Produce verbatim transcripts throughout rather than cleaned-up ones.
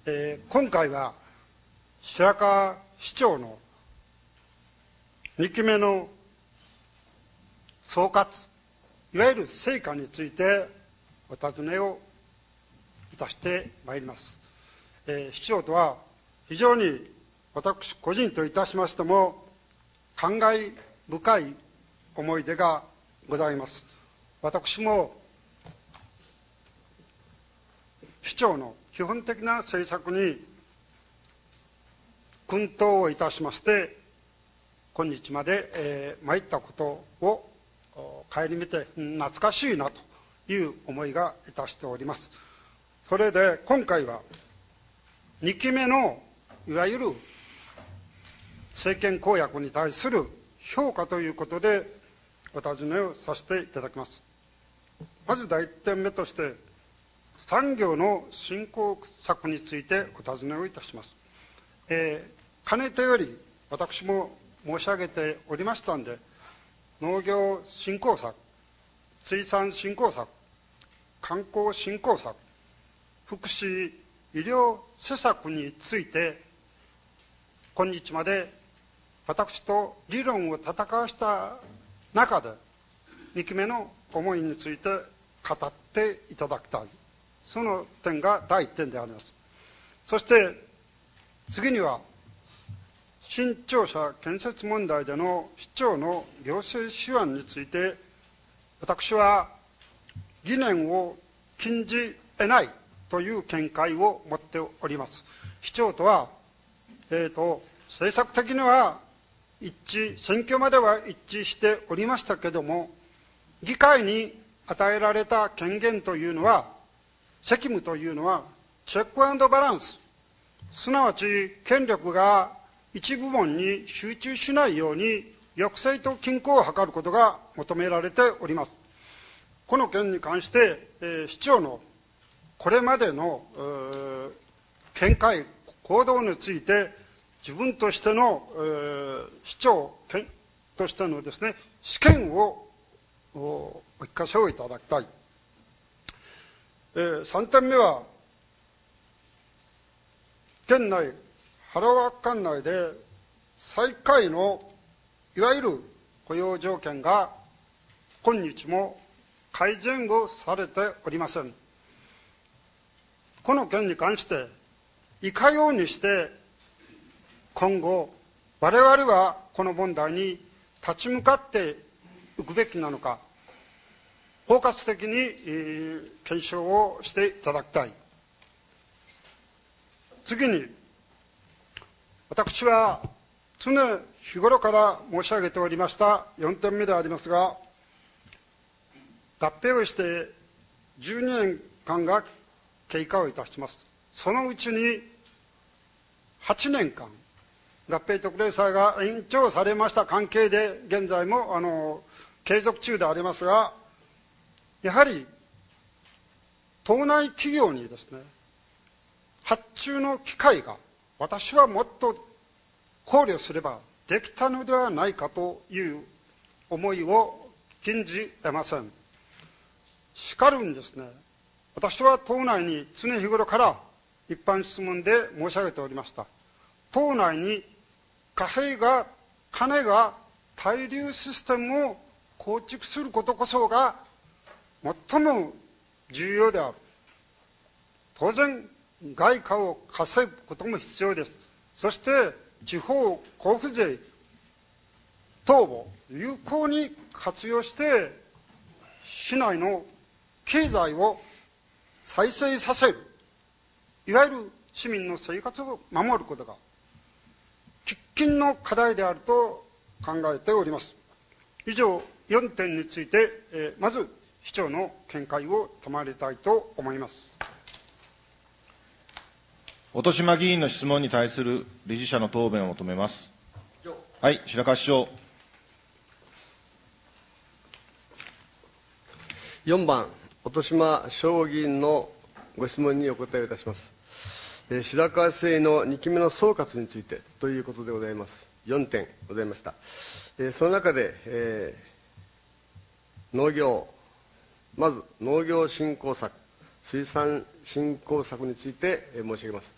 えー、今回は白河市長のにきめの総括、いわゆる成果についてお尋ねをいたしてまいります。えー、市長とは非常に私個人といたしましても感慨深い思い出がございます。私も市長の基本的な政策に薫陶をいたしまして今日まで、えー、参ったことを顧みて懐かしいなという思いがいたしております。それで今回はにきめのいわゆる政権公約に対する評価ということでお尋ねをさせていただきます。まず第一点目として産業の振興策についてお尋ねをいたします。えー、かねてより私も申し上げておりましたんで、農業振興策、水産振興策、観光振興策、福祉医療施策について今日まで私と理論を戦わした中でにきめの思いについて語っていただきたい、その点が第一点であります。そして次には新庁舎建設問題での市長の行政手腕について私は疑念を禁じ得ないという見解を持っております。市長とは、えーと、政策的には一致、選挙までは一致しておりましたけれども、議会に与えられた権限というのは、責務というのは、チェックアンドバランス、すなわち権力が一部門に集中しないように抑制と均衡を図ることが求められております。この件に関して、えー、市長のこれまでの、えー、見解、行動について自分としての、えー、市長としてのですね、試験をお聞かせをいただきたい。えー、さんてんめは、県内、原川管内で最下位のいわゆる雇用条件が今日も改善をされておりません。この件に関していかようにして今後我々はこの問題に立ち向かっていくべきなのか、包括的に、えー、検証をしていただきたい。次に、私は常日頃から申し上げておりましたよんてんめでありますが、合併をしてじゅうにねんかんが経過をいたします。そのうちにはちねんかん合併特例債が延長されました関係で現在もあの継続中でありますが、やはり党内企業にですね、発注の機会が私はもっと考慮すればできたのではないかという思いを禁じ得ません。しかるんですね、私は党内に常日頃から一般質問で申し上げておりました。党内に貨幣が、金が滞留システムを構築することこそが最も重要である。当然、外貨を稼ぐことも必要です。そして、地方交付税等を有効に活用して、市内の経済を再生させる。いわゆる市民の生活を守ることが、喫緊の課題であると考えております。以上、よんてんについて、えー、まず、市長の見解を賜りたいと思います。 音島議員の質問に対する理事者の答弁を求めます。はい、白川市長。 よんばん、音島翔議員のご質問にお答えをいたします。えー、白川市政のにきめの総括についてということでございます。よんてんございました。えー、その中で、えー、農業、まず農業振興策、 水産振興策について申し上げます。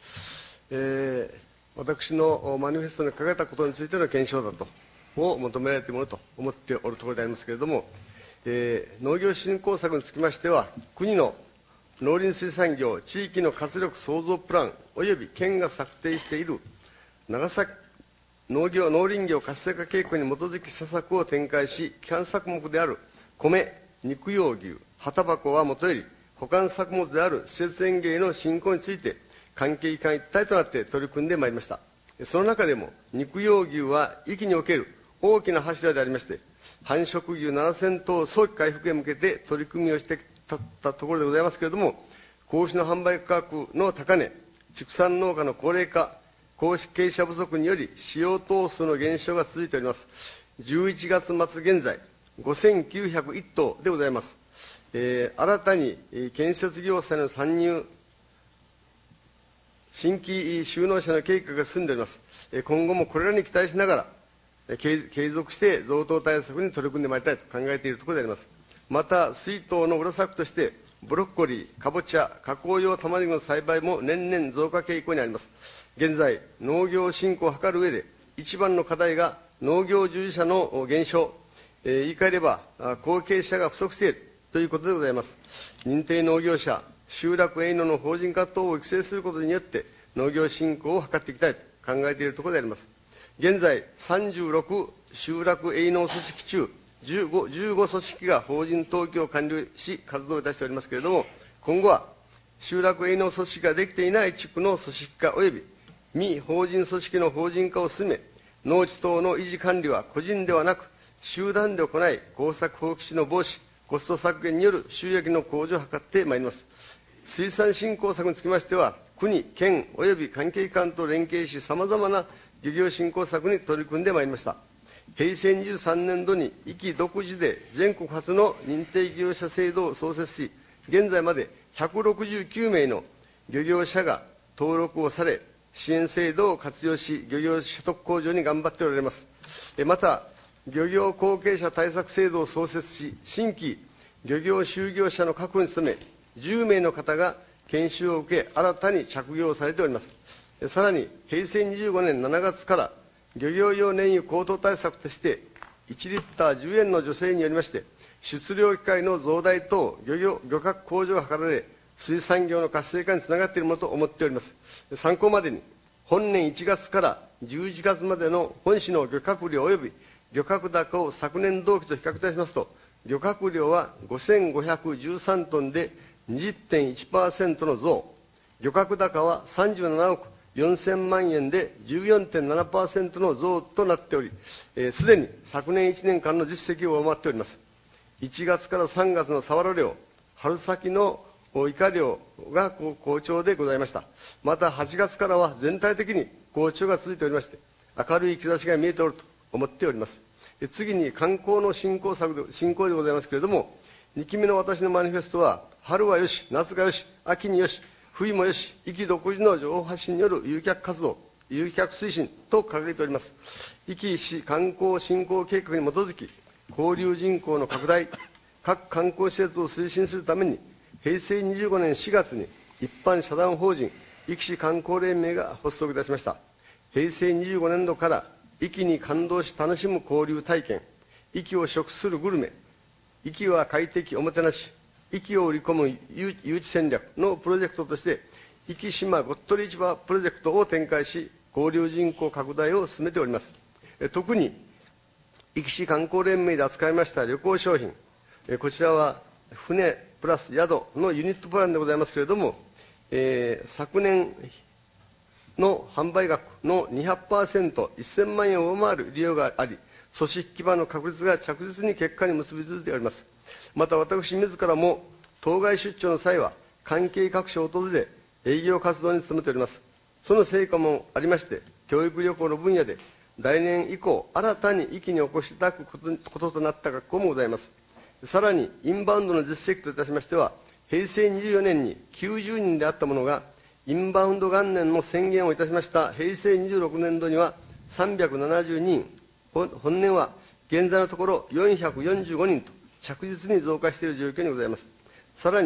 えー私のマニフェストに掲げたことについての検証だとを求められているものと思っておるところでありますけれども、えー農業振興策につきましては、国の農林水産業地域の活力創造プランおよび県が策定している長崎農業農林業活性化計画に基づき施策を展開し、基幹作目である米、肉用牛、旗箱はもとより、補完作物である施設園芸の振興について、関係機関一体となって取り組んでまいりました。その中でも、肉用牛は壱岐における大きな柱でありまして、繁殖牛ななせんとう早期回復へ向けて取り組みをしてきたところでございますけれども、子牛の販売価格の高値、畜産農家の高齢化、後継者不足により使用頭数の減少が続いております。じゅういちがつまつ現在、ごせんきゅうひゃくいっとうでございます。えー、新たに建設業者の参入、新規就農者の計画が進んでおります。今後もこれらに期待しながら、継続して贈答対策に取り組んでまいりたいと考えているところであります。また、水稲の裏策として、ブロッコリー、かぼちゃ、加工用玉ねぎの栽培も年々増加傾向にあります。現在、農業振興を図る上で、一番の課題が農業従事者の減少、えー、言い換えれば、後継者が不足しているということでございます。認定農業者、集落営農の法人化等を育成することによって農業振興を図っていきたいと考えているところであります。現在、さんじゅうろく集落営農組織中、じゅうご, じゅうご組織が法人登記を完了し活動いたしておりますけれども、今後は集落営農組織ができていない地区の組織化及び未法人組織の法人化を進め、農地等の維持管理は個人ではなく集団で行い、耕作放棄地の防止、コスト削減による収益の向上を図ってまいります。水産振興策につきましては、国、県及び関係機関と連携し、さまざまな漁業振興策に取り組んでまいりました。平成にじゅうさんねんどに壱岐独自で全国初の認定業者制度を創設し、現在までひゃくろくじゅうきゅうめいの漁業者が登録をされ、支援制度を活用し、漁業所得向上に頑張っておられます。また、漁業後継者対策制度を創設し、新規漁業就業者の確保に努め、じゅうめいの方が研修を受け、新たに着業されております。さらに、平成にじゅうごねんしちがつから、漁業用燃油高騰対策として、いちリッターじゅうえんの助成によりまして、出漁機会の増大等、漁業漁獲向上が図られ、水産業の活性化につながっているものと思っております。参考までに、本年いちがつからじゅういちがつまでの本市の漁獲量及び漁獲高を昨年同期と比較いたしますと、漁獲量はごせんごひゃくじゅうさんトンで にじゅってんいちパーセント の増、漁獲高はさんじゅうななおくよんせんまんえんで じゅうよんてんななパーセント の増となっており、す、えー、で、に昨年いちねんかんの実績を上回っております。いちがつからさんがつのサワラ漁、春先のイカ漁が好調でございました。またはちがつからは全体的に好調が続いておりまして、明るい兆しが見えておると思っております。次に観光の振興策で振興でございますけれども、にきめの私のマニフェストは、春はよし、夏がよし、秋によし、冬もよし、壱岐独自の情報発信による誘客活動、誘客推進と掲げております。壱岐市観光振興計画に基づき、交流人口の拡大、各観光施設を推進するために、平成にじゅうごねんしがつに一般社団法人壱岐市観光連盟が発足いたしました。平成にじゅうごねんどから壱岐に感動し楽しむ交流体験、壱岐を食するグルメ、壱岐は快適おもてなし、壱岐を売り込む誘致戦略のプロジェクトとして、壱岐島ごっとり市場プロジェクトを展開し、交流人口拡大を進めております。特に、壱岐市観光連盟で扱いました旅行商品、こちらは船プラス宿のユニットプランでございますけれども、えー、昨年の販売額の にひゃくパーセント、せんまんえんを上回る利用があり、組織基盤の確立が着実に結果に結びついております。また私自らも当該出張の際は関係各所を訪れ営業活動に努めております。その成果もありまして、教育旅行の分野で来年以降新たに壱岐にお越しいただくことこととなった学校もございます。さらにインバウンドの実績といたしましては、平成にじゅうよねんにきゅうじゅうにんであったものが、インバウンド元年の宣言をいたしました平成にじゅうろくねんどにはさんびゃくななじゅうににん、本年は現在のところよんひゃくよんじゅうごにんと着実に増加している状況にございます。さらに、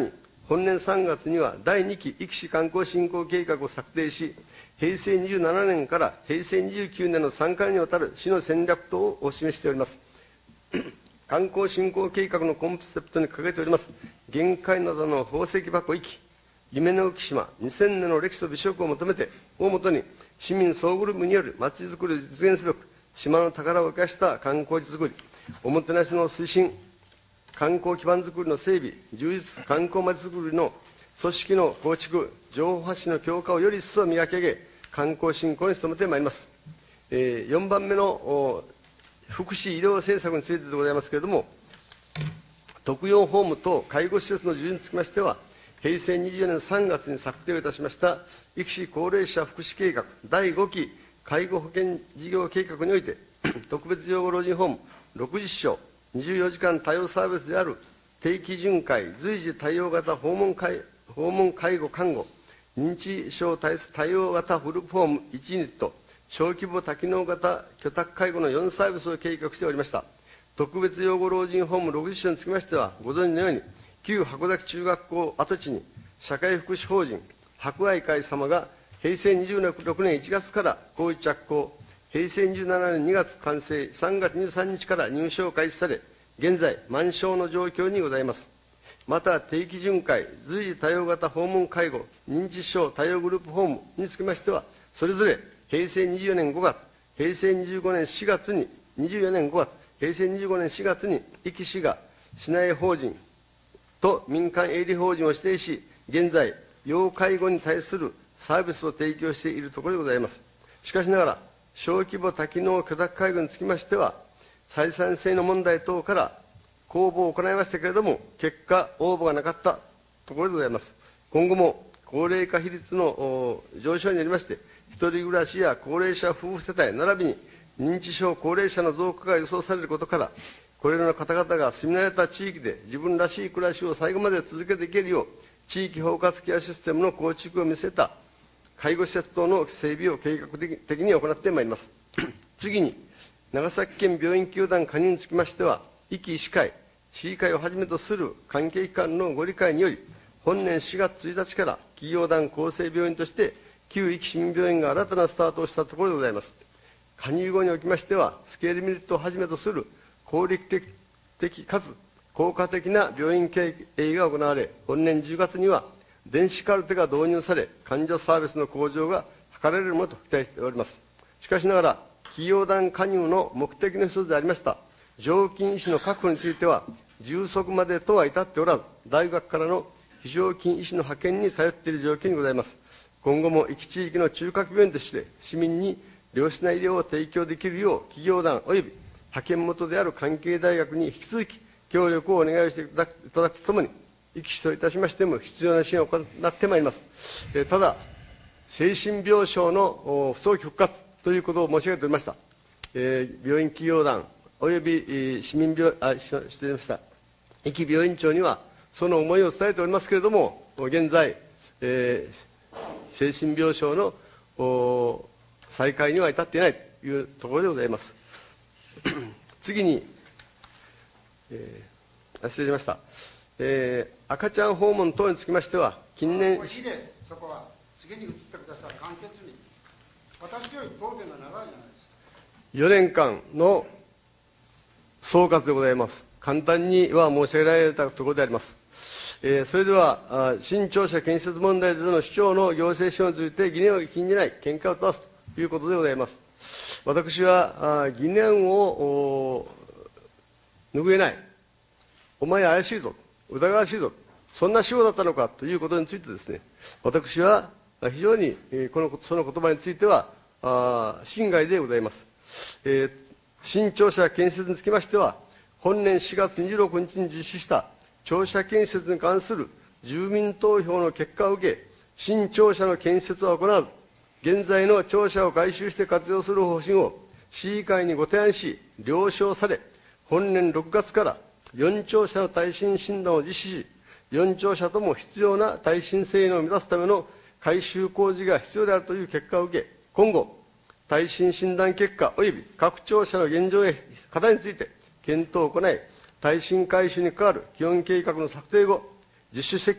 本年さんがつにはだいにき壱岐市観光振興計画を策定し、へいせいにじゅうななねんからへいせいにじゅうきゅうねんのさんかいにわたる市の戦略等をお示しております。観光振興計画のコンセプトに掲げております、玄界などの宝石箱壱岐、夢の浮島にせんねんの歴史と美食を求めて、をもとに市民総グループによるまちづくりを実現すべく、島の宝を生かした観光地づくり、おもてなしの推進、観光基盤づくりの整備、充実、観光町づくりの組織の構築、情報発信の強化をより一層磨き上げ、観光振興に努めてまいります。えー、よんばんめの福祉医療政策についてでございますけれども、特養ホーム等介護施設の充実につきましては、へいせいにじゅうよねんさんがつに策定をいたしました壱岐市高齢者福祉計画だいごき介護保険事業計画において、特別養護老人ホームろくじゅっしょう、にじゅうよじかん対応サービスである定期巡回、随時対応型訪問介訪問介護看護、認知症対応型フルフォームいちユニット、小規模多機能型居宅介護のよんサービスを計画しておりました。特別養護老人ホームろくじゅっしょうにつきましては、ご存知のように、旧箱崎中学校跡地に社会福祉法人博愛会様がへいせいにじゅうろくねんいちがつから工事着工、へいせいにじゅうななねんにがつ完成、さんがつにじゅうさんにちから入所を開始され、現在満床の状況にございます。また定期巡回、随時対応型訪問介護、認知症対応グループホームにつきましては、それぞれへいせいにじゅうよねんごがつ、へいせいにじゅうごねんしがつに、にじゅうよねんごがつ、へいせいにじゅうごねんしがつに壱岐市が市内法人と民間営利法人を指定し、現在、要介護に対するサービスを提供しているところでございます。しかしながら、小規模多機能居宅介護につきましては、採算性の問題等から公募を行いましたけれども、結果、応募がなかったところでございます。今後も高齢化比率の上昇によりまして、一人暮らしや高齢者夫婦世帯並びに認知症高齢者の増加が予想されることから、これらの方々が住み慣れた地域で自分らしい暮らしを最後まで続けていけるよう、地域包括ケアシステムの構築を見せた介護施設等の整備を計画的に行ってまいります。次に、長崎県病院球団加入につきましては、壱岐医師会、市議会をはじめとする関係機関のご理解により、本年しがつついたちから企業団構成病院として、旧壱岐市民病院が新たなスタートをしたところでございます。加入後におきましては、スケールメリットをはじめとする効率的かつ効果的な病院経営が行われ、本年じゅうがつには電子カルテが導入され、患者サービスの向上が図られるものと期待しております。しかしながら、企業団加入の目的の一つでありました、常勤医師の確保については、充足までとは至っておらず、大学からの非常勤医師の派遣に頼っている状況にございます。今後も壱岐地域の中核病院として、市民に良質な医療を提供できるよう、企業団及び派遣元である関係大学に引き続き協力をお願いしていただくいただくとともに、壱岐市といたしましても必要な支援を行ってまいります。えー、ただ、精神病床の不早期復活ということを申し上げておりました。えー、病院企業団及び、えー、市民病、あ、失礼しました。壱岐病院長にはその思いを伝えておりますけれども、現在、えー、精神病床の再開には至っていないというところでございます。次に、えー、失礼しました、えー、赤ちゃん訪問等につきましては、近年、 いいです、そこは次に移ってください、簡潔に。私より答弁が長いじゃないですか。 よねんかんの総括でございます。簡単には申し上げられたところであります。えー、それでは、新庁舎建設問題での市長の行政指導について疑念を禁じない見解を出すということでございます。私は疑念を拭えない、お前怪しいぞ、疑わしいぞ、そんな司法だったのかということについてですね、私は非常にこのその言葉については心外でございます。えー、新庁舎建設につきましては、本年しがつにじゅうろくにちに実施した庁舎建設に関する住民投票の結果を受け、新庁舎の建設は行わず、現在の庁舎を改修して活用する方針を市議会にご提案し、了承され、本年ろくがつからよん庁舎の耐震診断を実施し、よん庁舎とも必要な耐震性能を目指すための改修工事が必要であるという結果を受け、今後、耐震診断結果及び各庁舎の現状や課題について検討を行い、耐震改修に関わる基本計画の策定後、実施設計、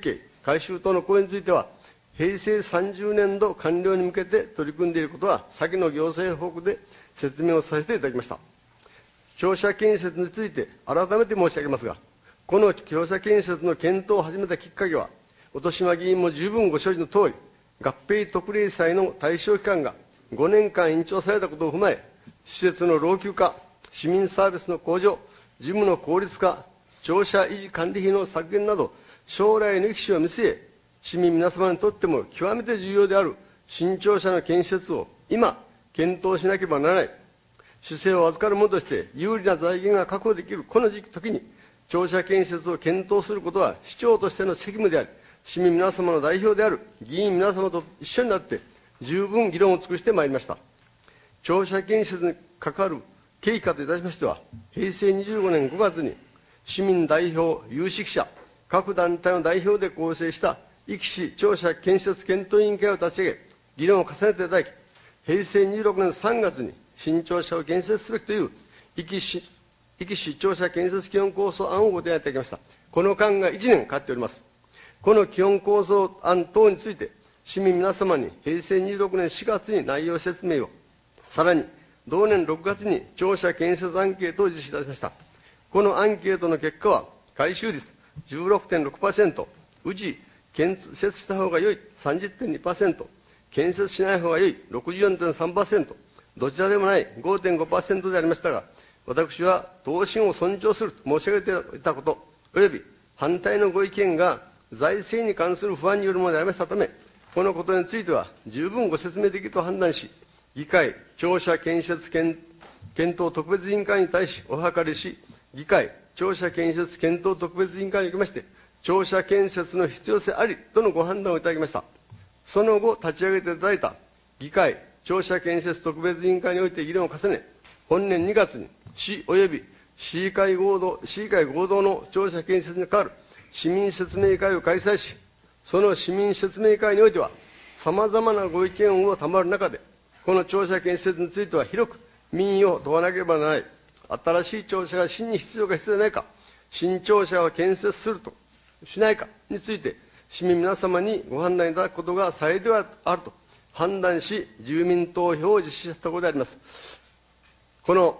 改修等の工事については、平成さんじゅうねんど完了に向けて取り組んでいることは、先の行政報告で説明をさせていただきました。庁舎建設について改めて申し上げますが、この庁舎建設の検討を始めたきっかけは、音島議員も十分ご承知のとおり、合併特例債の対象期間がごねんかん延長されたことを踏まえ、施設の老朽化、市民サービスの向上、事務の効率化、庁舎維持管理費の削減など、将来の歴史を見据え、市民皆様にとっても極めて重要である新庁舎の建設を今、検討しなければならない。市政を預かる者として有利な財源が確保できるこの時期時に、庁舎建設を検討することは市長としての責務であり、市民皆様の代表である議員皆様と一緒になって十分議論を尽くしてまいりました。庁舎建設に関わる経過といたしましては、平成にじゅうごねんごがつに市民代表、有識者、各団体の代表で構成した壱岐市庁舎建設検討委員会を立ち上げ、議論を重ねていただき、平成にじゅうろくねんさんがつに新庁舎を建設すべきという壱岐市壱岐市庁舎建設基本構想案をご提案いただきました。この間がいちねんかかっております。この基本構想案等について、市民皆様に平成にじゅうろくねんしがつに内容説明を、さらに同年ろくがつに庁舎建設アンケートを実施いたしました。このアンケートの結果は、回収率 じゅうろくてんろくパーセント、うち建設した方が良い さんじゅってんにパーセント、建設しない方が良い ろくじゅうよんてんさんパーセント、どちらでもない ごてんごパーセント でありましたが、私は答申を尊重すると申し上げていたこと、および反対のご意見が財政に関する不安によるものでありましたため、このことについては十分ご説明できると判断し、議会庁舎建設検討特別委員会に対しお諮りし、議会庁舎建設検討特別委員会におきまして、庁舎建設の必要性ありとのご判断をいただきました。その後、立ち上げていただいた議会庁舎建設特別委員会において議論を重ね、本年にがつに市及び市議会合同、市議会合同の庁舎建設に関わる市民説明会を開催し、その市民説明会においては、さまざまなご意見を賜る中で、この庁舎建設については広く民意を問わなければならない、新しい庁舎が真に必要か必要でないか、新庁舎を建設するとしないかについて、市民皆様にご判断いただくことが最ではあると判断し、住民投票を実施したところであります。この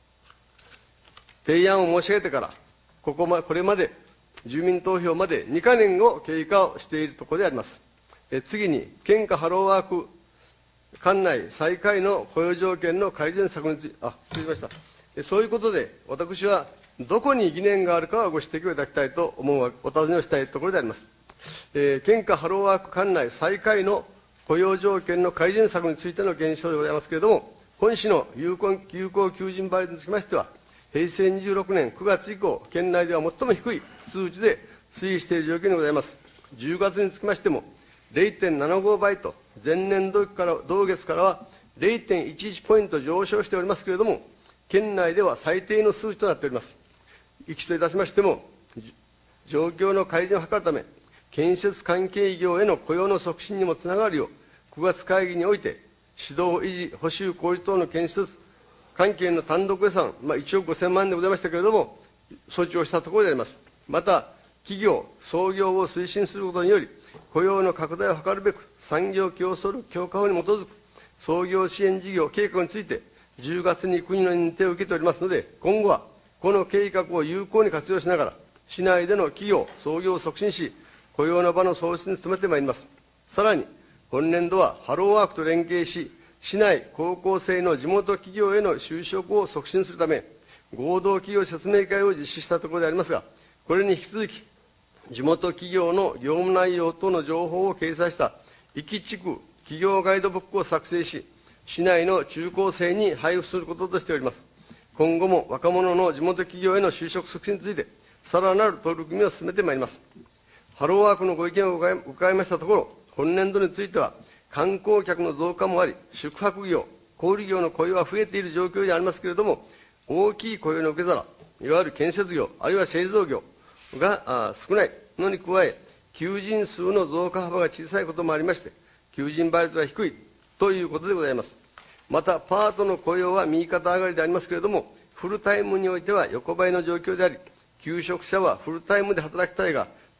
提案を申し上げてから、ここまこれまで住民投票までにかげんを経過をしているところであります。え次に、県下ハローワーク管内再開の雇用条件の改善策について、あ、失礼しました。えそういうことで、私はどこに疑念があるかはご指摘をいただきたいと思う、お尋ねをしたいところであります。えー、県下ハローワーク管内再開の雇用条件の改善策についての現象でございますけれども、本市の有効有効求人倍率につきましては、平成にじゅうろくねんくがつ以降、県内では最も低い数値で推移している状況にございます。じゅうがつにつきましても れいてんななご 倍と、前年度から同月からは れいてんいちいち ポイント上昇しておりますけれども、県内では最低の数値となっております。壱岐市といたしましても、状況の改善を図るため、建設関係業への雇用の促進にもつながるよう、くがつ会議において、指導維持、補修工事等の建設関係の単独予算、まあ、いちおくごせんまんでございましたけれども、措置をしたところであります。また、企業、創業を推進することにより、雇用の拡大を図るべく、産業競争力強化法に基づく創業支援事業計画について、じゅうがつに国の認定を受けておりますので、今後はこの計画を有効に活用しながら、市内での企業、創業を促進し、雇用の場の創出に努めてまいります。さらに、本年度はハローワークと連携し、市内高校生の地元企業への就職を促進するため、合同企業説明会を実施したところでありますが、これに引き続き、地元企業の業務内容等の情報を掲載した壱岐地区企業ガイドブックを作成し、市内の中高生に配布することとしております。今後も若者の地元企業への就職促進について、さらなる取り組みを進めてまいります。ハローワークのご意見を伺いましたところ、本年度については、観光客の増加もあり、宿泊業、小売業の雇用は増えている状況でありますけれども、大きい雇用の受け皿、いわゆる建設業、あるいは製造業が少ないのに加え、求人数の増加幅が小さいこともありまして、求人倍率が低いということでございます。また、パートの雇用は右肩上がりでありますけれども、フルタイムにおいては横ばいの状況であり、求職者はフルタイムで働きたいが、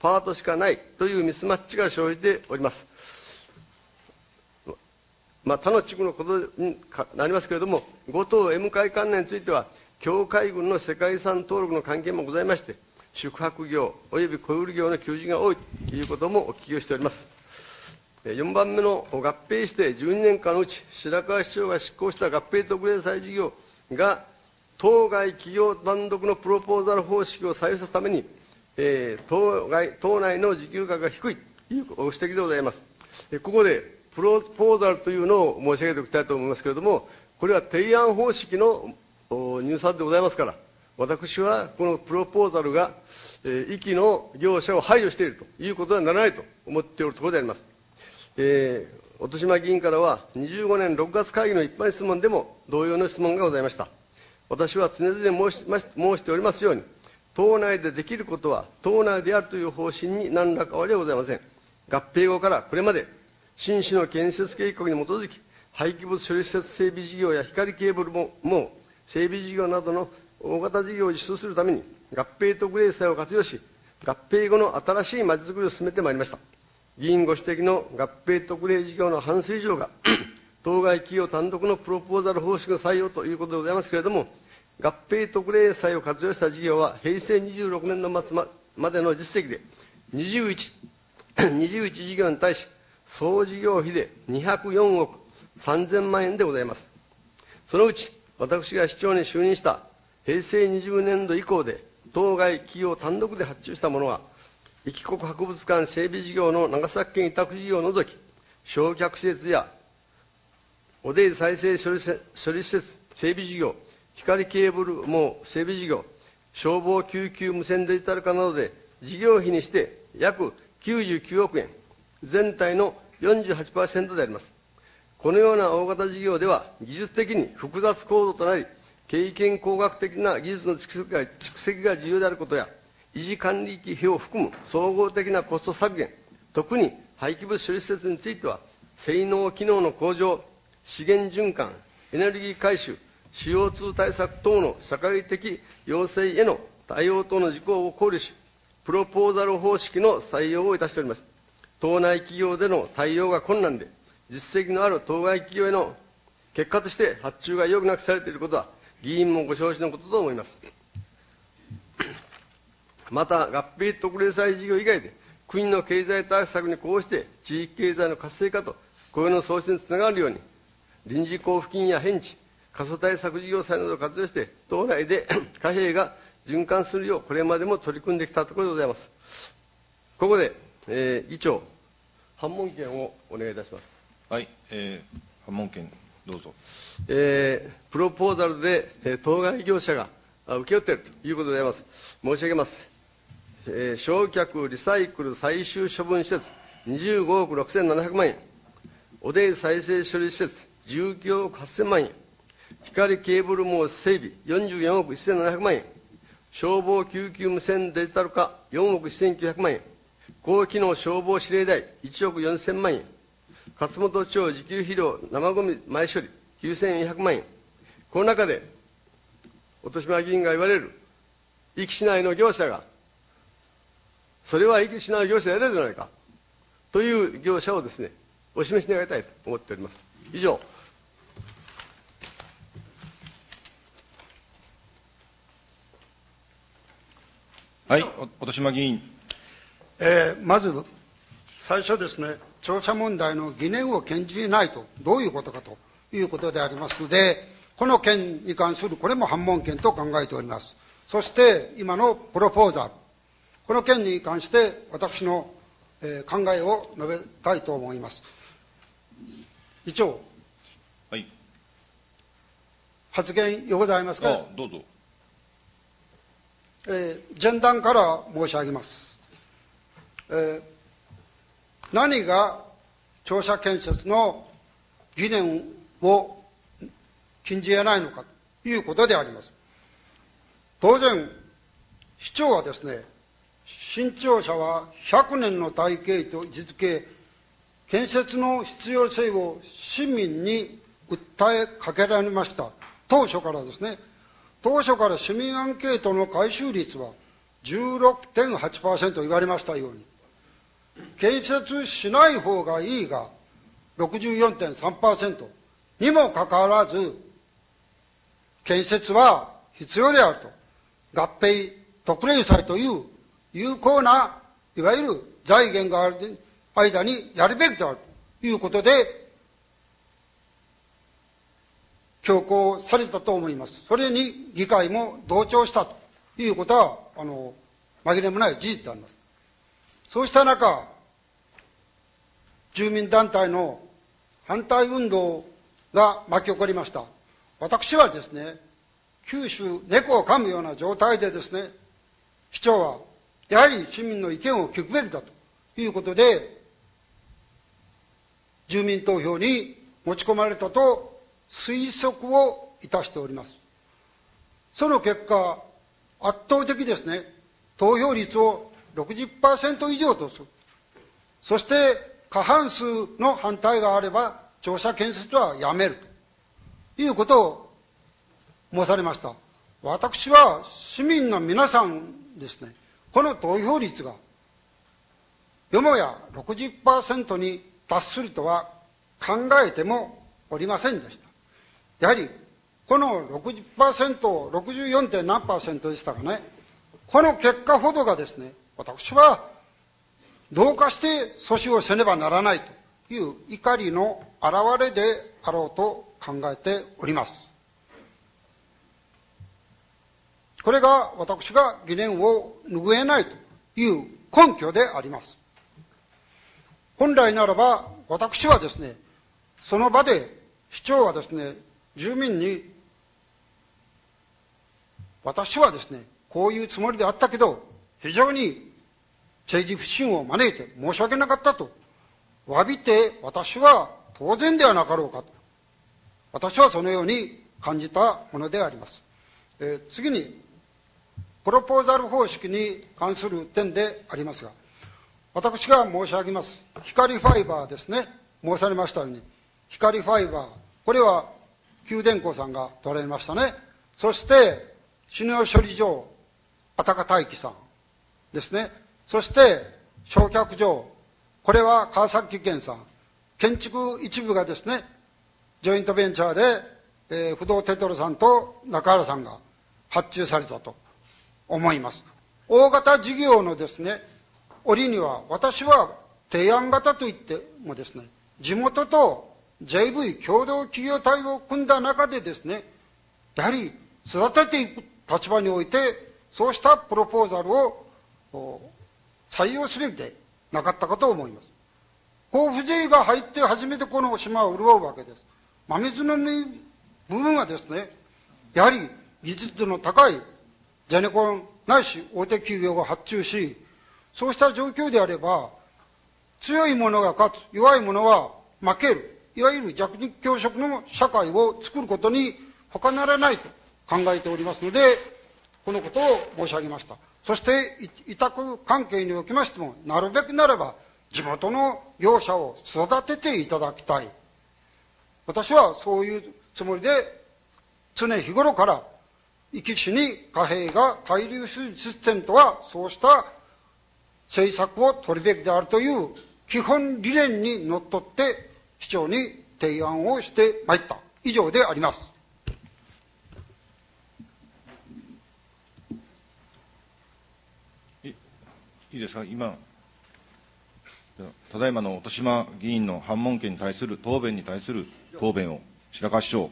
パートしかないというミスマッチが生じております。まあ、他の地区のことになりますけれども、ご島 M 会関連については、教会軍の世界遺産登録の関係もございまして、宿泊業および小売業の求人が多いということもお聞きをしております。よんばんめの合併してじゅうにねんかんのうち、白河市長が執行した合併特例債事業が、当該企業単独のプロポーザル方式を採用したために、えー、当該当内の時給価が低いというご指摘でございます。ここでプロポーザルというのを申し上げておきたいと思いますけれども、これは提案方式の入札でございますから、私はこのプロポーザルが、えー、域の業者を排除しているということにはならないと思っておるところであります。えー、音島議員からは、にじゅうごねんろくがつ会議の一般質問でも同様の質問がございました。私は常々申し申しておりますように、党内でできることは党内であるという方針に何ら変わりはございません。合併後からこれまで、新市の建設計画に基づき、廃棄物処理施設整備事業や光ケーブルもも整備事業などの大型事業を実施するために、合併特例債を活用し、合併後の新しいまちづくりを進めてまいりました。議員ご指摘の合併特例事業の半数以上が、当該企業単独のプロポーザル方式の採用ということでございますけれども、合併特例債を活用した事業は、平成にじゅうろくねんの末までの実績でにじゅういち、にじゅういち事業に対し、総事業費でにひゃくよんおくさんぜんまんえんでございます。そのうち、私が市長に就任した平成にじゅうねんど以降で、当該企業単独で発注したものは、壱岐国博物館整備事業の長崎県委託事業を除き、焼却施設や汚泥再生処理処理施設整備事業、光ケーブル網整備事業、消防救急無線デジタル化などで、事業費にして約きゅうじゅうきゅうおくえん、全体の よんじゅうはちパーセント であります。このような大型事業では、技術的に複雑構造となり、経験工学的な技術の蓄積が蓄積が重要であることや、維持管理費を含む総合的なコスト削減、特に廃棄物処理施設については、性能機能の向上、資源循環、エネルギー回収、シーオーツー 対策等の社会的要請への対応等の事項を考慮し、プロポーザル方式の採用をいたしております。党内企業での対応が困難で、実績のある当該企業への結果として発注が余儀なくされていることは、議員もご承知のことと思います。また、合併特例債事業以外で、国の経済対策にこうして地域経済の活性化と雇用の創出につながるように、臨時交付金や返地、過疎対策事業債などを活用して、党内で貨幣が循環するよう、これまでも取り組んできたところでございます。ここで、えー、議長、反問権をお願いいたします。 はい、えー、反問権、どうぞ。 えー、プロポーザルで、えー、当該業者が請け負っているということでございます。申し上げます。えー、焼却リサイクル最終処分施設にじゅうごおくろくせんななひゃくまんえん、汚泥再生処理施設じゅうきゅうおくはっせんまんえん、光ケーブル網整備よんじゅうよんおくせんななひゃくまんえん、消防救急無線デジタル化よんおくせんきゅうひゃくまんえん、高機能消防指令代いちおくよんせんまんえん、勝本町自給肥料生ごみ前処理きゅうせんよんひゃくまんえん、この中で、音島議員が言われる、壱岐市内の業者が、それは壱岐市内の業者やれるじゃないか、という業者をですね、お示し願いたいと思っております。以上。 はい、音島議員。 えー、まず、最初ですね、庁舎問題の疑念を検じないと、どういうことかということでありますので、この件に関する、これも反問権と考えております。そして、今のプロポーザル、この件に関して、私の、えー、考えを述べたいと思います。議長、 はい、 発言よございますか。 あ、どうぞ。 えー、前段から申し上げます。えー、何が庁舎建設の疑念を禁じ得ないのかということであります。当然、市長はですね、新庁舎はひゃくねんの体系と位置づけ、建設の必要性を市民に訴えかけられました。当初からですね、当初から市民アンケートの回収率はじゅうろくてんはちパーセント 言われましたように、建設しない方がいいが ろくじゅうよんてんさんパーセント にもかかわらず、建設は必要であると、合併特例債という有効ないわゆる財源がある間にやるべきであるということで強行されたと思います。それに議会も同調したということはあの紛れもない事実であります。そうした中、住民団体の反対運動が巻き起こりました。私はですね、九州猫を噛むような状態でですね、市長はやはり市民の意見を聞くべきだということで、住民投票に持ち込まれたと推測をいたしております。その結果、圧倒的ですね、投票率を ろくじゅっパーセント 以上とする。そして過半数の反対があれば庁舎建設はやめるということを申されました。私は市民の皆さんですね、この投票率がよもや ろくじゅっパーセント に達するとは考えてもおりませんでした。やはりこの ろくじゅっパーセント、ろくじゅうよん. 点何パーセントでしたかね、この結果ほどがですね、私はどうかして阻止をせねばならないという怒りの表れであろうと考えております。これが私が疑念を拭えないという根拠であります。本来ならば私はですね、その場で市長はですね、住民に私はですね、こういうつもりであったけど非常に政治不信を招いて申し訳なかったと詫びて、私は当然ではなかろうかと、私はそのように感じたものであります。えー、次にプロポーザル方式に関する点でありますが、私が申し上げます光ファイバーですね、申されましたように光ファイバー、これは九電工さんが取られましたね。そして篠用処理場、あたか大樹さんですね。そして焼却場、これは川崎県さん、建築一部がですね、ジョイントベンチャーで、えー、不動テトロさんと中原さんが発注されたと思います。大型事業のですね、折には私は提案型といってもですね、地元と ジェイブイ 共同企業体を組んだ中でですね、やはり育てていく立場においてそうしたプロポーザルを採用すべきでなかったかと思います。交付税が入って初めてこの島を潤うわけです。真水の部分はですね、やはり技術の高いゼネコンないし大手企業が発注し、そうした状況であれば強い者が勝つ、弱い者は負ける、いわゆる弱肉強食の社会を作ることに他ならないと考えておりますので、このことを申し上げました。そして委託関係におきましても、なるべくならば地元の業者を育てていただきたい。私はそういうつもりで常日頃から壱岐市に貨幣が滞留するシステムとはそうした政策を取るべきであるという基本理念にのっとって市長に提案をしてまいった。以上であります。 いいですか、今ただいまの音島議員の反問権に対する答弁に対する答弁を白川市長。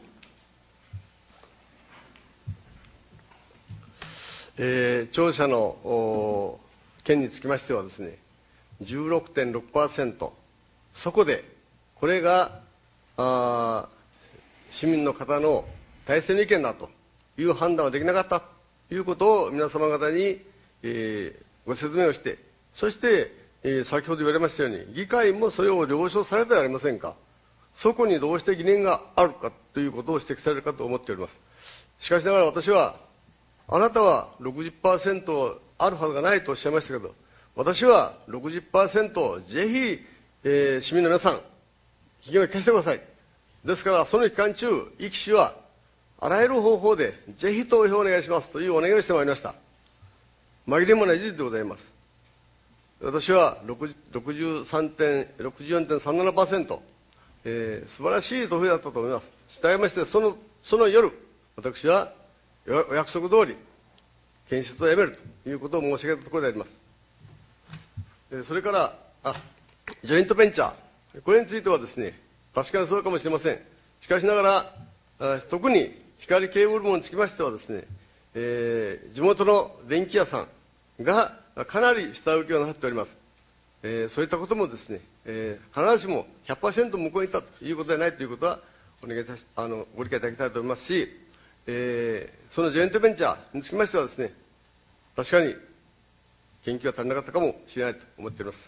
えー、庁舎の件につきましてはですね、じゅうろくてんろくパーセント、そこでこれがあ市民の方の大勢の意見だという判断はできなかったということを皆様方に、えー、ご説明をして、そして、えー、先ほど言われましたように議会もそれを了承されてはありませんか。そこにどうして疑念があるかということを指摘されるかと思っております。しかしながら私は、あなたは ろくじゅっパーセント あるはずがないとおっしゃいましたけど、私は ろくじゅっパーセント ぜひ、えー、市民の皆さん意見を聞かせてください。ですからその期間中、壱岐市はあらゆる方法でぜひ投票をお願いしますというお願いをしてまいりました。 紛れもない事実でございます。私はろくじゅうよんてんさんななパーセント、えー、素晴らしい投票だったと思います。したがいまして、そのその夜、私はお約束通り、建設をやめるということを申し上げたところであります。えー、それから、あ、ジョイントベンチャー、これについてはですね、確かにそうかもしれません。しかしながら、あ特に光ケーブル網につきましてはですね、えー、地元の電気屋さんがかなり下請けをなさっております。えー、そういったこともですね、えー、必ずしも ひゃくパーセント 向こうにいたということではないということはお願いいたしあのご理解いただきたいと思いますし、えー、そのジョイントベンチャーにつきましてはですね、確かに研究が足りなかったかもしれないと思っております。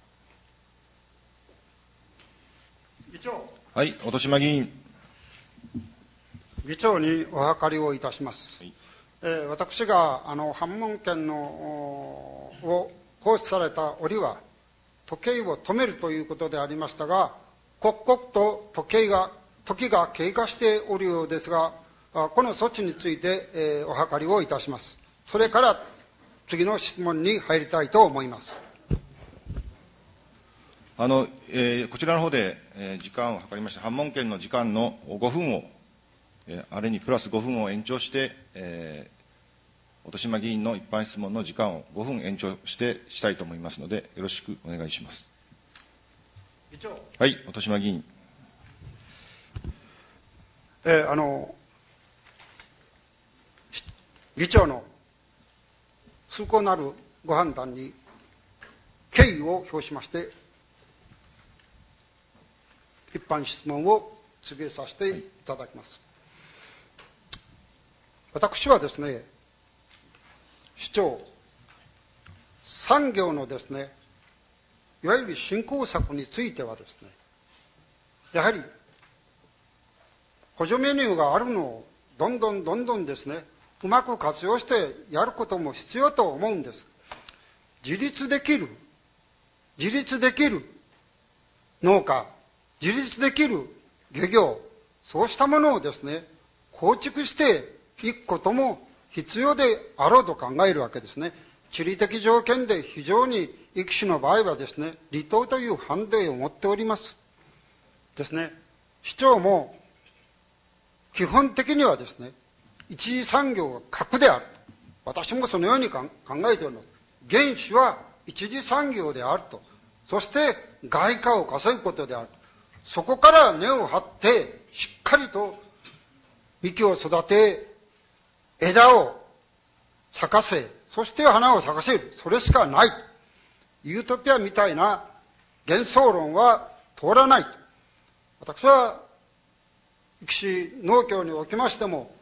議長。 はい、音島議員。 議長にお諮りをいたします。 はい、 えー、私があの反問権のを行使された折は時計を止めるということでありましたが、刻々と時計が時が経過しておるようですが、この措置について、えー、お諮りをいたします。それから次の質問に入りたいと思います。 あのえー、こちらの方で、えー、時間を計りまして、反問権の時間のごふんを、えー、あれにプラスごふんを延長して、えー、音島議員の一般質問の時間をごふん延長してしたいと思いますので、よろしくお願いします。 議長。 はい、音島議員。 えー、あの議長の崇高なるご判断に敬意を表しまして、一般質問を告げさせていただきます。はい、私はですね、市長、産業のですね、いわゆる振興策についてはですね、やはり補助メニューがあるのをどんどんどんどんですね、うまく活用してやることも必要と思うんです。自立できる、自立できる農家、自立できる漁業、そうしたものをですね、構築していくことも必要であろうと考えるわけですね。地理的条件で非常に壱岐市の場合はですね、離島という判定を持っておりますですね。市長も基本的にはですね、一次産業が核である。私もそのように考えております。原資は一次産業であると。そして外貨を稼ぐことである。そこから根を張ってしっかりと幹を育て、枝を咲かせ、そして花を咲かせる。それしかない。ユートピアみたいな幻想論は通らない。私は壱岐市農協におきましても、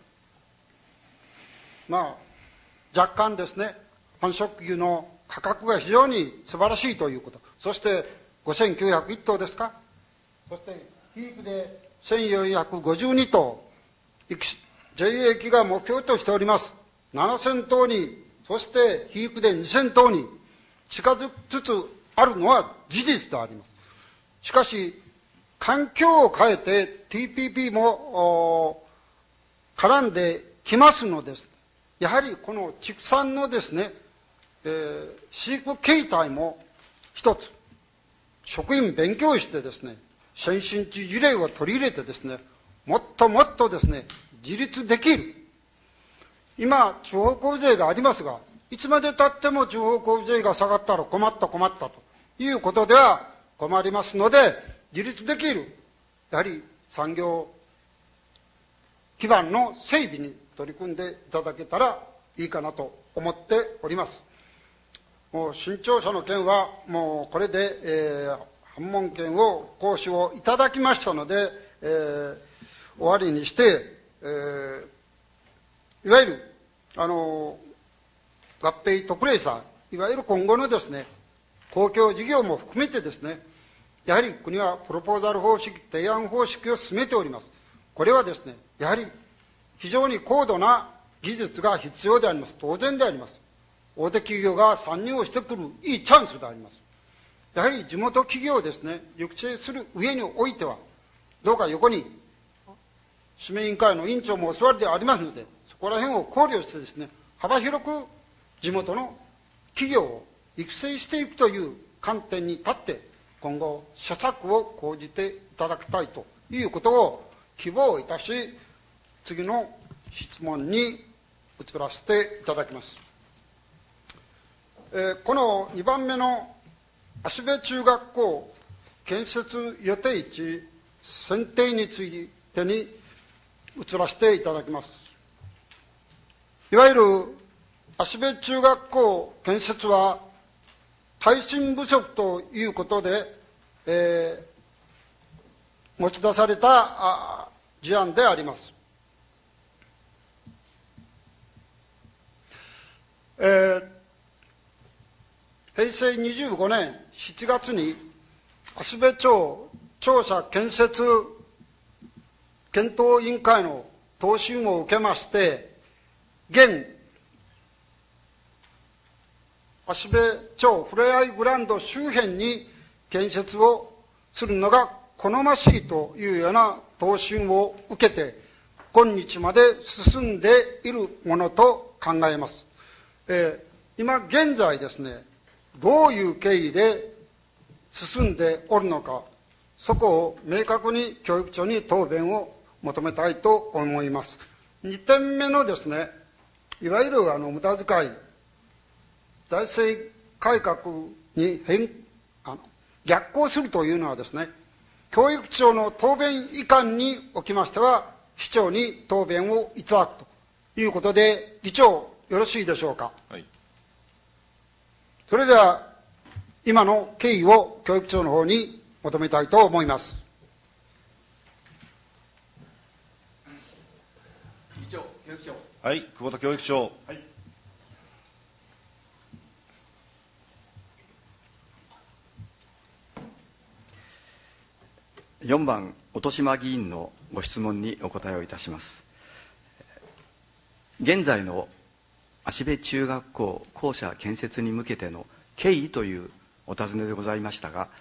まあ若干ですね、繁殖牛の価格が非常に素晴らしいということ、そしてごせんきゅうひゃくいっとうですか、そして肥育でせんよんひゃくごじゅうにとう、ジェイエー 機が目標としておりますななせんとうに、そして肥育でにせんとうに近づきつつあるのは事実であります。しかし環境を変えて ティーピーピー も絡んできますのです。やはりこの畜産のですね、えー、飼育形態も一つ職員勉強してですね、先進地事例を取り入れてですね、もっともっとですね、自立できる。今地方交付税がありますが、いつまでたっても地方交付税が下がったら困った困ったということでは困りますので、自立できるやはり産業基盤の整備に取り組んでいただけたらいいかなと思っております。もう新庁舎の件はもうこれで、えー、反問権を行使をいただきましたので、えー、終わりにして、えー、いわゆるあの合併特例差、いわゆる今後のですね、公共事業も含めてですね、やはり国はプロポーザル方式、提案方式を進めております。これはですね、やはり非常に高度な技術が必要であります。当然であります。大手企業が参入をしてくるいいチャンスであります。やはり地元企業をですね、育成する上においては、どうか横に指名委員会の委員長もお座りでありますので、そこら辺を考慮してですね、幅広く地元の企業を育成していくという観点に立って今後施策を講じていただきたいということを希望いたし、次の質問に移らせていただきます。えー、このにばんめの芦部中学校建設予定地選定についてに移らせていただきます。いわゆる芦部中学校建設は耐震不足ということで、えー、持ち出された事案であります。えー、平成にじゅうごねんしちがつに芦部町庁舎建設検討委員会の答申を受けまして、現芦部町ふれあいグランド周辺に建設をするのが好ましいというような答申を受けて、今日まで進んでいるものと考えます。えー、今現在ですね、どういう経緯で進んでおるのか、そこを明確に教育庁に答弁を求めたいと思います。にてんめのですね、いわゆるあの無駄遣い、財政改革に変あの逆行するというのはですね、教育庁の答弁遺憾におきましては、市長に答弁をいただくということで、議長、よろしいでしょうか。 はい、 それでは、今の経緯を教育庁の方に求めたいと思います。 議長、教育長。 はい、久保田教育長。 はい。よんばん、音島議員のご質問にお答えをいたします。現在の芦部中学校校舎建設に向けての経緯というお尋ねでございましたが、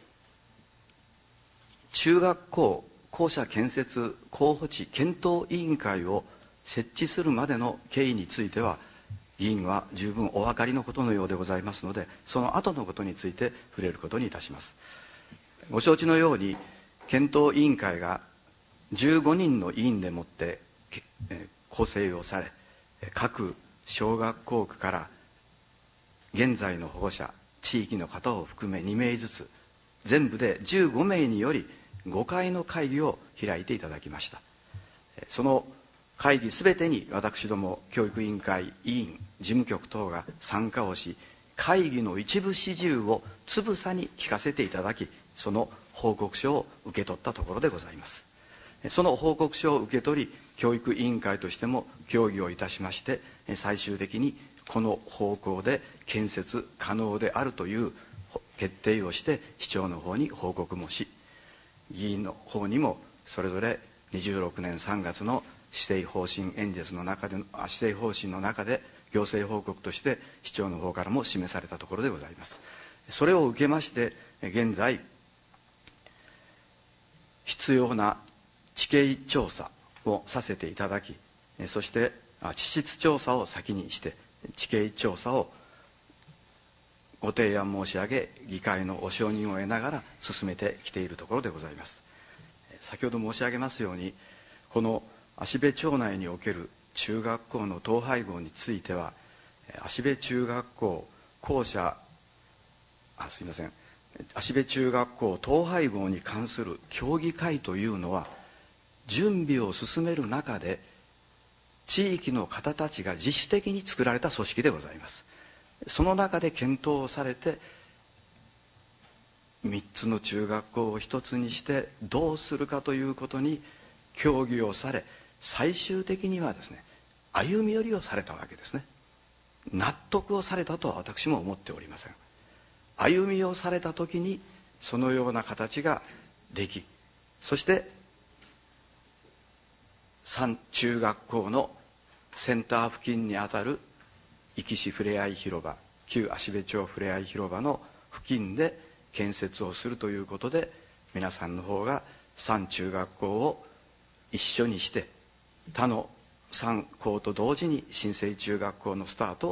中学校校舎建設候補地検討委員会を設置するまでの経緯については、議員は十分お分かりのことのようでございますので、その後のことについて触れることにいたします。ご承知のように、検討委員会がじゅうごにんの委員でもって構成をされ、各小学校区から現在の保護者、地域の方を含めにめいずつ、全部でじゅうごめいによりごかいの会議を開いていただきました。その会議すべてに私ども教育委員会委員、事務局等が参加をし、会議の一部始終をつぶさに聞かせていただき、その報告書を受け取ったところでございます。その報告書を受け取り、教育委員会としても協議をいたしまして、最終的にこの方向で建設可能であるという決定をして市長の方に報告もし、議員の方にもそれぞれにじゅうろくねんさんがつの施政方針演説の中での施政方針の中で行政報告として市長の方からも示されたところでございます。それを受けまして現在必要な地形調査をさせていただき、そして地質調査を先にして地形調査をご提案申し上げ、議会のお承認を得ながら進めてきているところでございます。先ほど申し上げますように、この芦部町内における中学校の統廃合については、芦部中学校校舎あすいません芦部中学校統廃合に関する協議会というのは、準備を進める中で地域の方たちが自主的に作られた組織でございます。その中で検討をされて、みっつの中学校を一つにしてどうするかということに協議をされ、最終的にはですね、歩み寄りをされたわけですね。納得をされたとは私も思っておりません。歩みをされた時にそのような形ができ、そして三中学校のセンター付近にあたる壱岐市ふれあい広場、旧芦部町ふれあい広場の付近で建設をするということで、皆さんの方が三中学校を一緒にして他の三校と同時に新生中学校のスタートを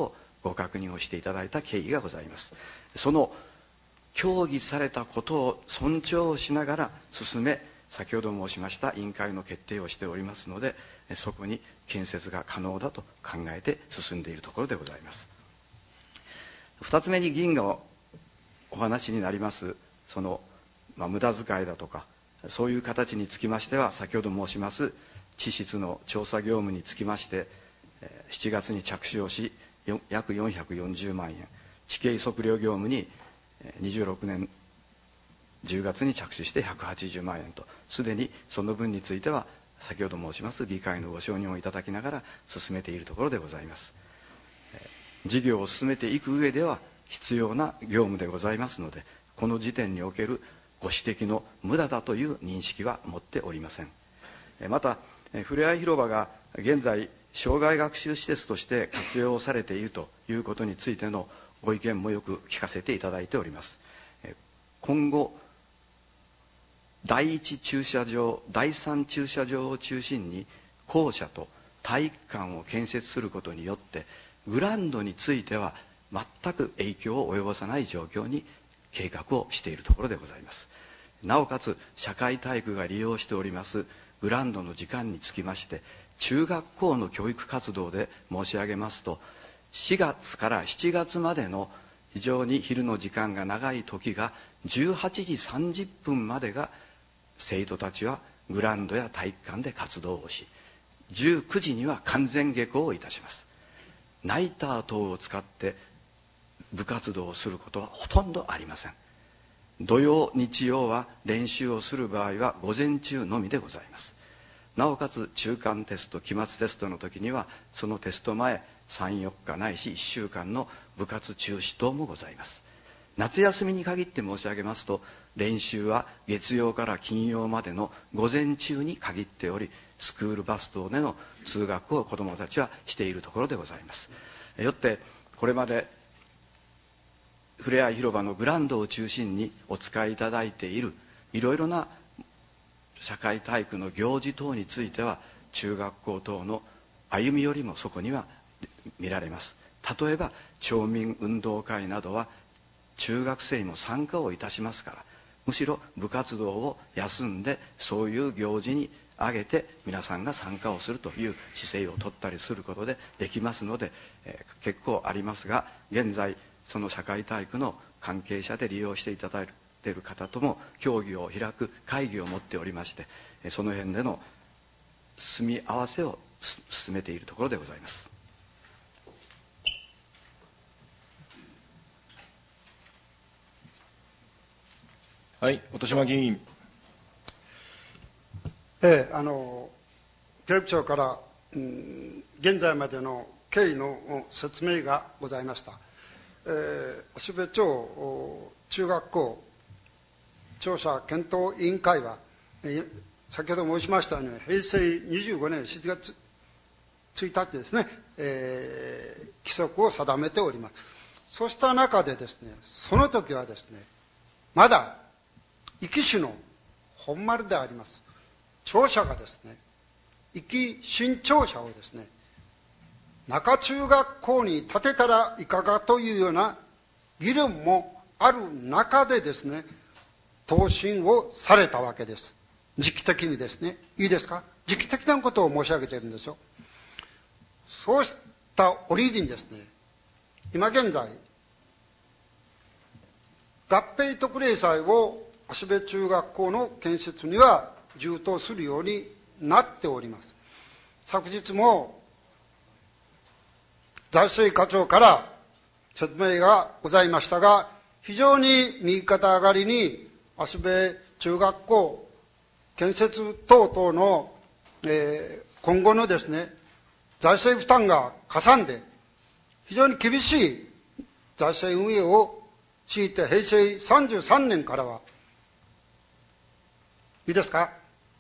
ご確認をしていただいた経緯がございます。その協議されたことを尊重しながら進め、先ほど申しました委員会の決定をしておりますので、そこに建設が可能だと考えて進んでいるところでございます。二つ目に議員がお話になりますその、まあ、無駄遣いだとかそういう形につきましては、先ほど申します地質の調査業務につきましてしちがつに着手をし約よんひゃくよんじゅうまんえん、地形測量業務ににじゅうろくねんじゅうがつに着手してひゃくはちじゅうまんえんと、すでにその分については先ほど申します議会のご承認をいただきながら進めているところでございます。事業を進めていく上では必要な業務でございますので、この時点におけるご指摘の無駄だという認識は持っておりません。またふれあい広場が現在生涯学習施設として活用されているということについてのご意見もよく聞かせていただいております。今後だいいち駐車場、だいさん駐車場を中心に校舎と体育館を建設することによってグラウンドについては全く影響を及ぼさない状況に計画をしているところでございます。なおかつ社会体育が利用しておりますグラウンドの時間につきまして、中学校の教育活動で申し上げますと、しがつからしちがつまでの非常に昼の時間が長い時がじゅうはちじさんじゅっぷんまでが生徒たちはグラウンドや体育館で活動をし、じゅうくじには完全下校をいたします。ナイター等を使って部活動をすることはほとんどありません。土曜日曜は練習をする場合は午前中のみでございます。なおかつ中間テスト、期末テストの時にはそのテスト前さん、よっかないしいっしゅうかんの部活中止等もございます。夏休みに限って申し上げますと、練習は月曜から金曜までの午前中に限っており、スクールバス等での通学を子どもたちはしているところでございます。よってこれまでふれあい広場のグラウンドを中心にお使いいただいているいろいろな社会体育の行事等については、中学校等の歩み寄りもそこには見られます。例えば町民運動会などは中学生も参加をいたしますから、むしろ部活動を休んでそういう行事に挙げて皆さんが参加をするという姿勢を取ったりすることでできますので、えー、結構ありますが、現在その社会体育の関係者で利用していただいている方とも協議を開く会議を持っておりまして、その辺での住み合わせを進めているところでございます。 はい、音島議員。 ええ、あの教育庁から、うん、現在までの経緯の説明がございました。えー、芦部町中学校調査検討委員会は、えー、先ほど申しましたように平成にじゅうごねんしちがつついたちですね、えー、規則を定めております。そうした中でですね、その時はですね、まだ壱岐市の本丸であります庁舎がですね、壱岐新庁舎をですね、中中学校に建てたらいかがというような議論もある中でですね、答申をされたわけです。時期的にですね、いいですか、時期的なことを申し上げているんですよ。そうした折にですね、今現在合併特例祭を芦部中学校の建設には充当するようになっております。昨日も財政課長から説明がございましたが、非常に右肩上がりに芦部中学校建設等々の、えー、今後のですね、財政負担がかさんで非常に厳しい財政運営を強いて、平成さんじゅうさんねんからはいいですか、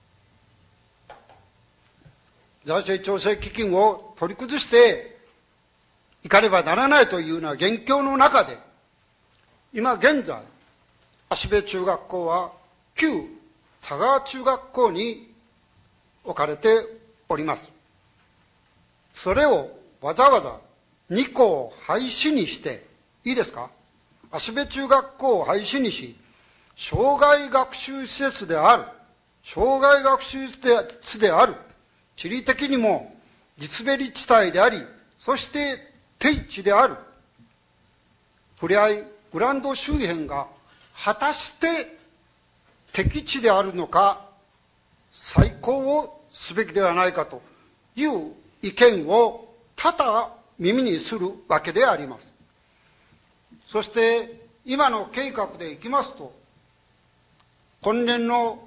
財政調整基金を取り崩していかねばならないというような現況の中で、今現在芦部中学校は旧田川中学校に置かれております。それをわざわざに校を廃止にして、いいですか、芦部中学校を廃止にし、生涯学習施設である、生涯学習施設である、地理的にも地滑り地帯であり、そして低地である、ふれあいグラウンド周辺が果たして適地であるのか、再考をすべきではないかという意見を多々耳にするわけであります。そして今の計画でいきますと、今年の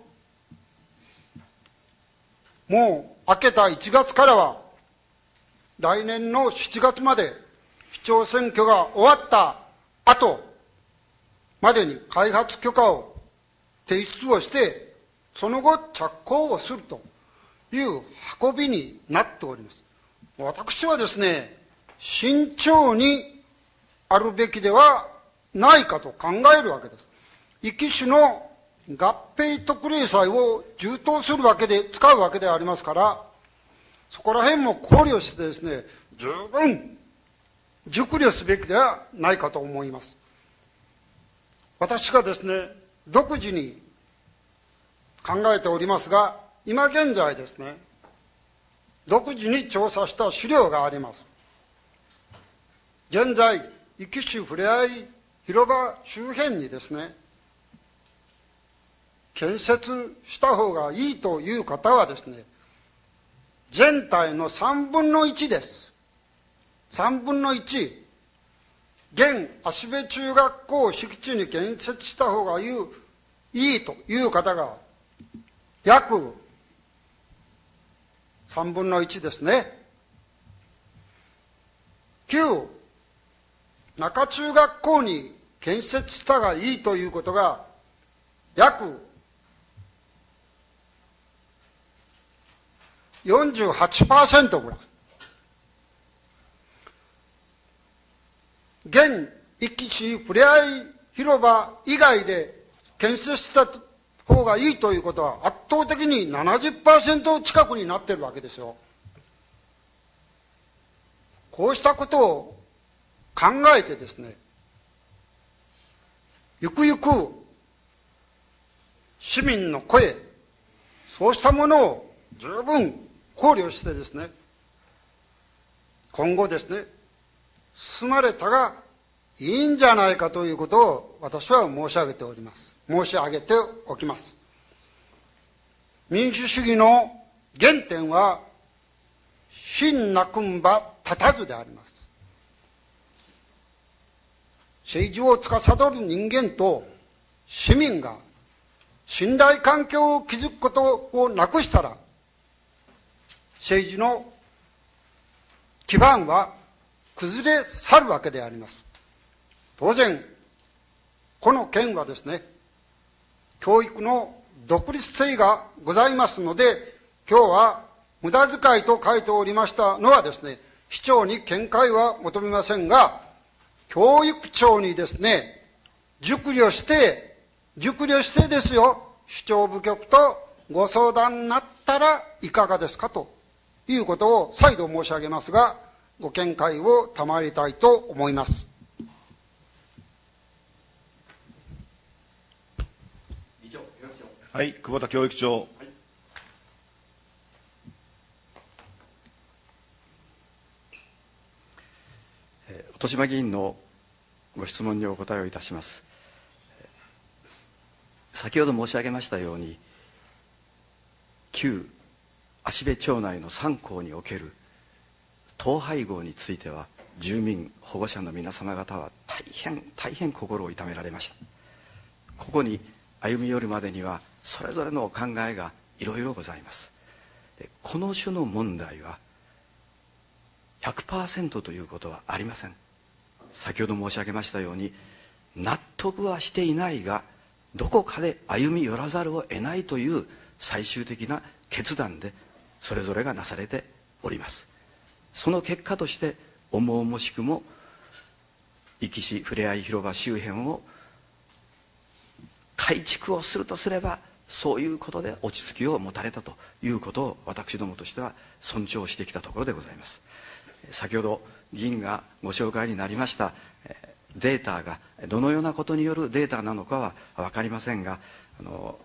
もう明けたいちがつからは来年のしちがつまで市長選挙が終わった後までに開発許可を提出をして、その後着工をするという運びになっております。私はですね、慎重にあるべきではないかと考えるわけです。壱岐市の合併特例債を充当するわけで、使うわけでありますから、そこら辺も考慮してですね、十分熟慮すべきではないかと思います。私がですね、独自に考えておりますが、今現在ですね、独自に調査した資料があります。現在、壱岐市ふれあい広場周辺にですね、建設した方がいいという方はですね、全体のさんぶんのいちです。さんぶんのいち。現芦部中学校敷地に建設した方がいい、いいという方が約さんぶんのいちですね。旧中中学校に建設したがいいということが約よんじゅうはちパーセント ぐらい。現壱岐市ふれあい広場以外で建設した方がいいということは圧倒的に ななじゅっパーセント 近くになっているわけですよ。こうしたことを考えてですね、ゆくゆく市民の声、そうしたものを十分考慮してですね、今後ですね、進まれたがいいんじゃないかということを私は申し上げております。申し上げておきます。民主主義の原点は信なくんば立たずであります。政治を司る人間と市民が信頼関係を築くことをなくしたら、政治の基盤は崩れ去るわけであります。当然、この件はですね、教育の独立性がございますので、今日は無駄遣いと書いておりましたのはですね、市長に見解は求めませんが、教育庁にですね、熟慮して、熟慮してですよ、市長部局とご相談になったらいかがですかということを再度申し上げますが、ご見解を賜りたいと思います。 はい、久保田教育長。はい、 えー、音島議員のご質問にお答えをいたします。先ほど申し上げましたように、旧芦部町内のさん校における統廃合については、住民保護者の皆様方は大変大変心を痛められました。ここに歩み寄るまでにはそれぞれのお考えがいろいろございます。でこの種の問題は ひゃくパーセント ということはありません。先ほど申し上げましたように、納得はしていないがどこかで歩み寄らざるを得ないという最終的な決断でそれぞれがなされております。その結果として重々しくも壱岐市ふれあい広場周辺を改築をするとすれば、そういうことで落ち着きを持たれたということを私どもとしては尊重してきたところでございます。 先ほど議員がご紹介になりましたデータがどのようなことによるデータなのかは分かりませんが、あの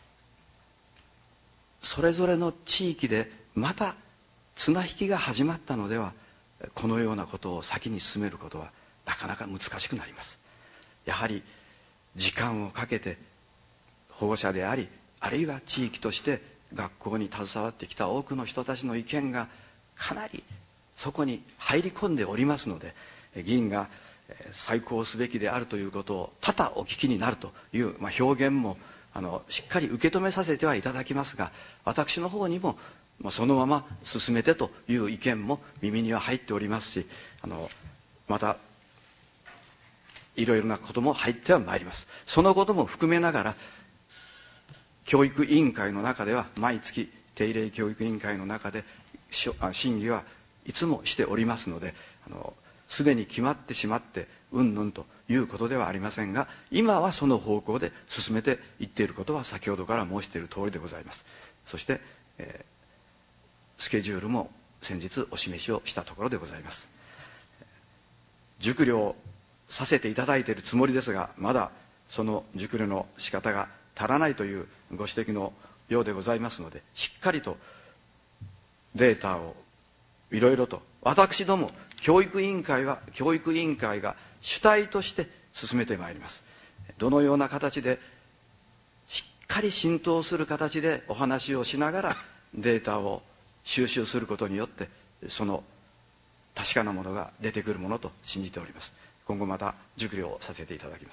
それぞれの地域でまた綱引きが始まったのでは、このようなことを先に進めることはなかなか難しくなります。やはり時間をかけて保護者であり、あるいは地域として学校に携わってきた多くの人たちの意見がかなりそこに入り込んでおりますので、議員が再考すべきであるということを多々お聞きになるという、まあ、表現もあのしっかり受け止めさせてはいただきますが、私の方にも、まあ、そのまま進めてという意見も耳には入っておりますし、あのまたいろいろなことも入ってはまいります。そのことも含めながら、教育委員会の中では毎月定例教育委員会の中で審議はいつもしておりますので、あのすでに決まってしまってうんぬんということではありませんが、今はその方向で進めていっていることは先ほどから申している通りでございます。そして、えー、スケジュールも先日お示しをしたところでございます。熟慮させていただいているつもりですが、まだその熟慮の仕方が足らないというご指摘のようでございますので、しっかりとデータをいろいろと、私ども教育委員会は教育委員会が主体として進めてまいります。どのような形でしっかり浸透する形でお話をしながらデータを収集することによって、その確かなものが出てくるものと信じております。今後また熟慮をさせていただきます。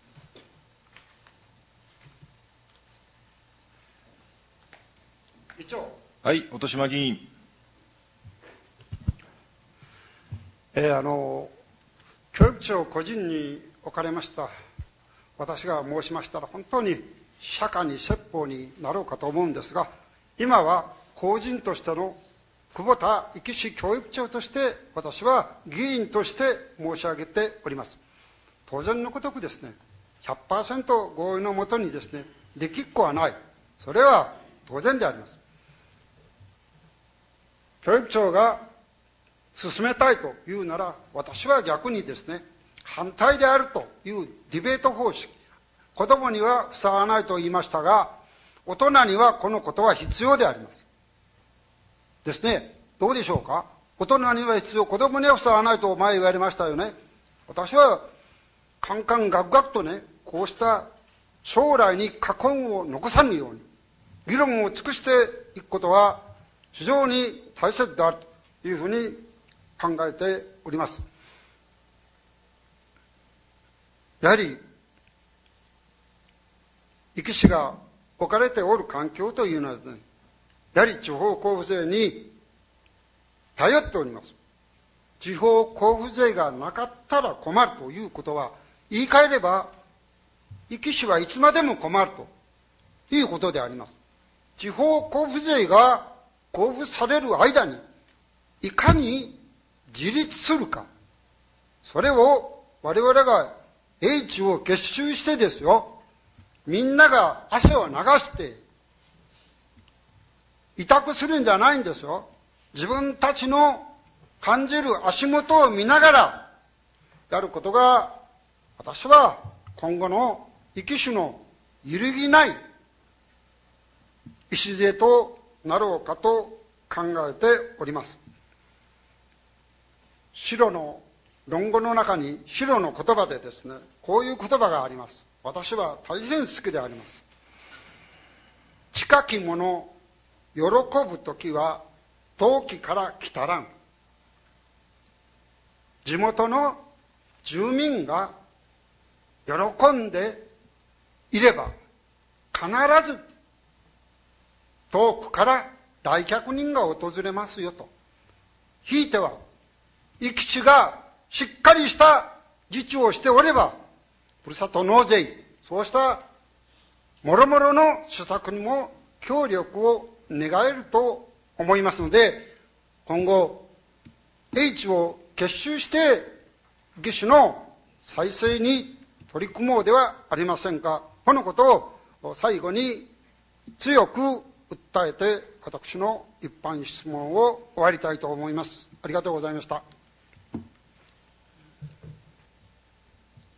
議長。 はい、音島議員。 えー、あの教育庁個人におかれました私が申しましたら本当に釈迦に説法になろうかと思うんですが、今は公人としての久保田壱岐市教育長として私は議員として申し上げております。当然のごとくですね、 ひゃくパーセント 合意のもとにですねできっこはない、それは当然であります。教育長が進めたいというなら、私は逆にですね反対であるというディベート方式、子どもにはふさわないと言いましたが、大人にはこのことは必要でありますですね。どうでしょうか。大人には必要、子どもにはふさわないと前言われましたよね。私はカンカンガクガクとね、こうした将来に禍根を残さぬように議論を尽くしていくことは非常に大切であるというふうに考えております。やはり壱岐市が置かれておる環境というのはですね、やはり地方交付税に頼っております。地方交付税がなかったら困るということは、言い換えれば壱岐市はいつまでも困るということであります。地方交付税が交付される間にいかに自立するか、それを我々が英知を結集してですよ、みんなが汗を流して委託するんじゃないんですよ。自分たちの感じる足元を見ながらやることが、私は今後の壱岐市の揺るぎない礎となろうかと考えております。白の論語の中に白の言葉でですね、こういう言葉があります。私は大変好きであります。近き者喜ぶときは遠きから来たらん。地元の住民が喜んでいれば必ず遠くから来客人が訪れますよと。ひいては壱岐市がしっかりした自治をしておれば、ふるさと納税、そうしたもろもろの施策にも協力を願えると思いますので、今後英知を結集して壱岐市の再生に取り組もうではありませんか。このことを最後に強く訴えて、私の一般質問を終わりたいと思います。 ありがとうございました。